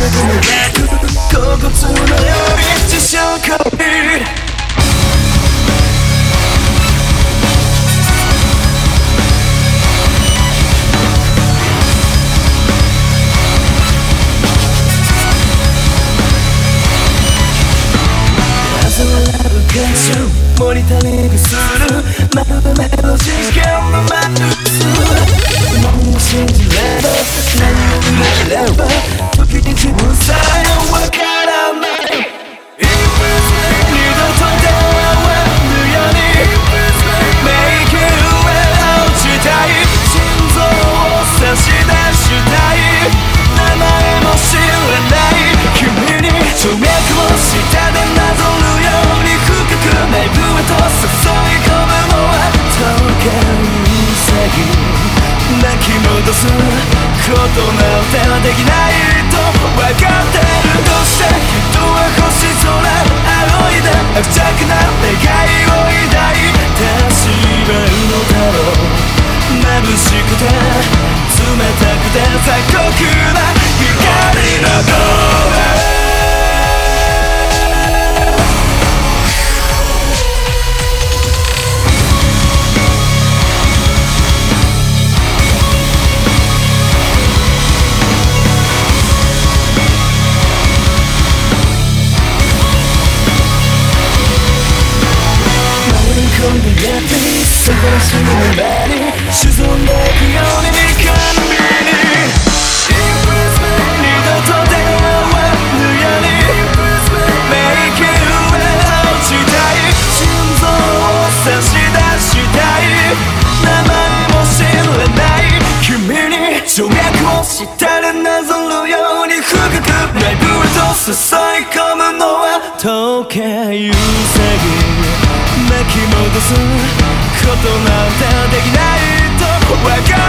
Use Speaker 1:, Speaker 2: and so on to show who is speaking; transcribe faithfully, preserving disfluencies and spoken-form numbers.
Speaker 1: 甲骨のように地上からモニタリングするまるでメロ事件のマックスもう信じれば何を言えれば時に自分さえわからない二度と出会わぬように Make it well 落ちたい心臓を差し出したい名前も知らない君に跳躍を下でなぞるように内部へと注い込むのは溶ける詐欺泣き戻すことなんてできないと分かってるどうして人は星空仰いで悪弱な願いを抱いてしまうのだろう眩しくて冷たくて残酷な光の声そこらしの目に沈んでいくように光に二度と出会わぬように Make it well 落ちたい心臓を差し出したい名前も知らない君に跳躍を下でなぞるように深く内部へと注い込むのは溶けゆく詐欺巻き戻すことなんてできないと分かる